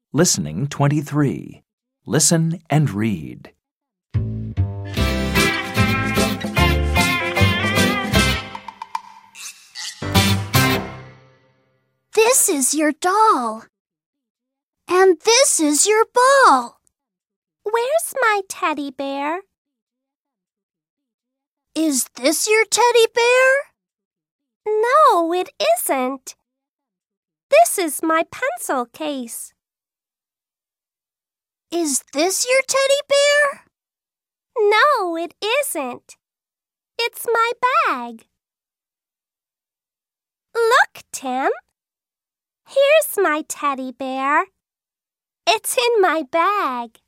Listening 23. Listen and read. This is your doll. And this is your ball. Where's my teddy bear? Is this your teddy bear? No, it isn't. This is my pencil case. Is this your teddy bear? No, it isn't. It's my bag. Look, Tim. Here's my teddy bear. It's in my bag.